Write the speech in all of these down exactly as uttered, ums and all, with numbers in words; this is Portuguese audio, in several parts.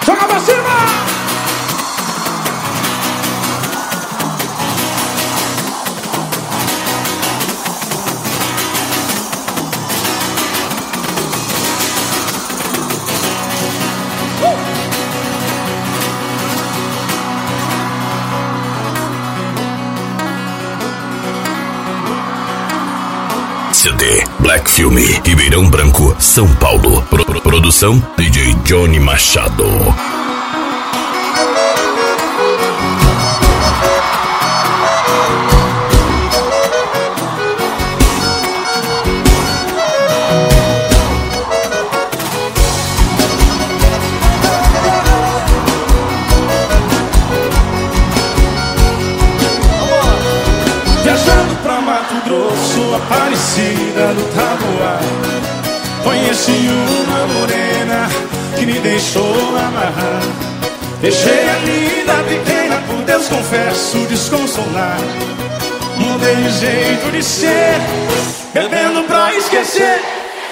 Joga pra cima! C D Black Filme, Ribeirão Branco, São Paulo. Pro -pro Produção D J Johnny Machado. Viajando pra Mato Grosso, Aparecida do Taboá, conheci uma morena que me deixou amarrar. Deixei a linda pequena, por Deus confesso, desconsolar. Mudei de jeito de ser, bebendo pra esquecer.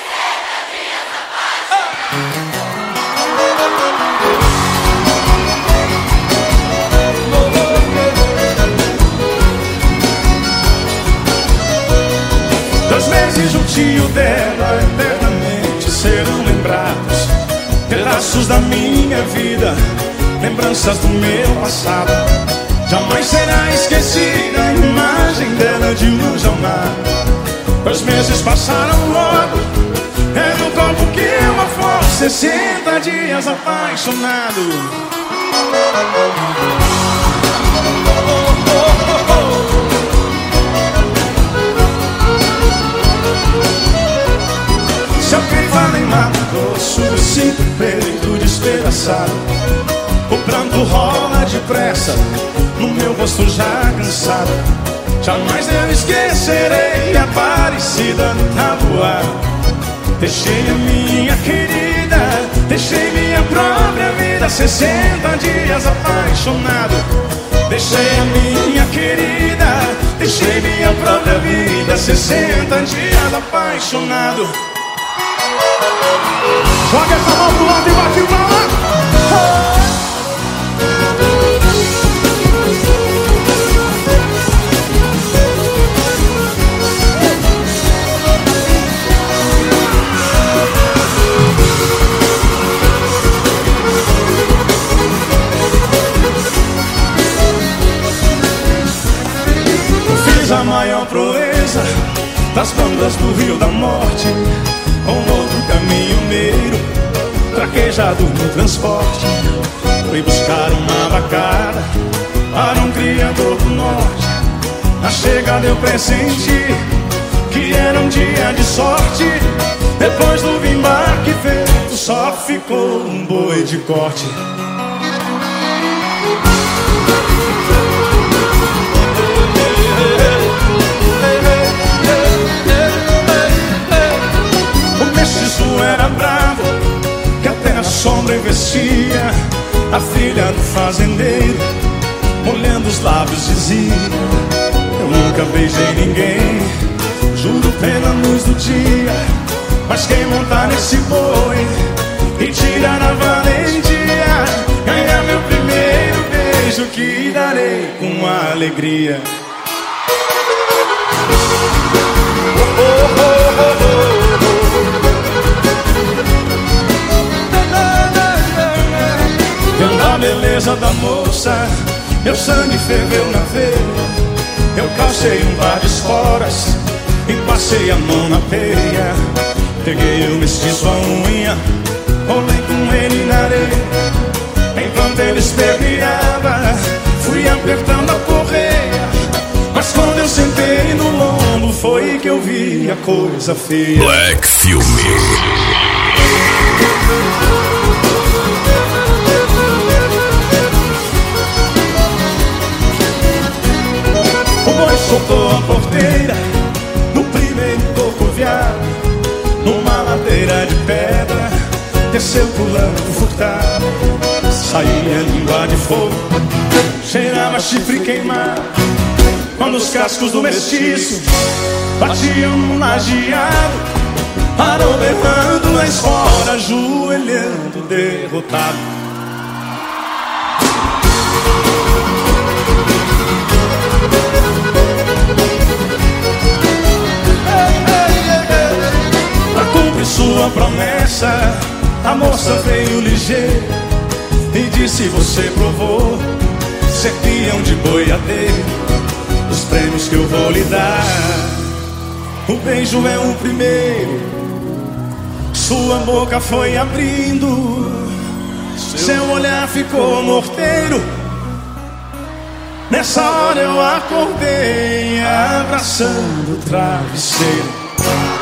Dois meses juntinho dela, eternamente serão lembrados. Pedaços da minha vida, lembranças do meu passado. Jamais será esquecida a imagem dela de luz ao mar. Dois meses passaram logo, é no corpo que eu afogo. Sessenta dias apaixonado. Se alguém fala em Mato Grosso, eu sinto o peito despedaçado. O pranto rola depressa, no meu rosto já cansado. Jamais eu esquecerei a Aparecida no Taboá. Deixei a minha querida, deixei minha própria vida. Sessenta dias apaixonado. Deixei a minha querida, deixei minha própria vida. Sessenta dias apaixonado. Joga essa mão pro lado e bate palma. Fiz a maior proeza das bandas do Rio da Morte, com outro caminhoneiro traquejado no transporte. Fui buscar uma vacada para um criador do norte. Na chegada eu pressenti que era um dia de sorte. Depois do embarque feito, só ficou um boi de corte. Era bravo, que até a sombra investia. A filha do fazendeiro, molhando os lábios, dizia: eu nunca beijei ninguém, juro pela luz do dia. Mas quem montar nesse boi e tirar a valentia, ganhar meu primeiro beijo, que darei com alegria. Oh, oh, oh, oh, oh. Vendo a beleza da moça, meu sangue ferveu na veia. Eu calcei um par de esporas e passei a mão na peia. Peguei o mestiço a unha, rolei com ele na areia. Enquanto ele esperneava, fui apertando a correia. Mas quando eu sentei no lombo, foi que eu vi a coisa feia. Black Filme. O boi soltou a porteira no primeiro cocoviado, numa ladeira de pedra, desceu pulando furtado. Saía língua de fogo, cheirava chifre queimado. Quando os cascos do mestiço batiam no lajeado, parou berrando na esfora, ajoelhando derrotado. cumpre sua promessa. A moça veio ligeira e disse: você provou ser peão de boiadeiro, os prêmios que eu vou lhe dar. O beijo é o primeiro, sua boca foi abrindo, seu olhar ficou morteiro. Nessa hora eu acordei abraçando o travesseiro.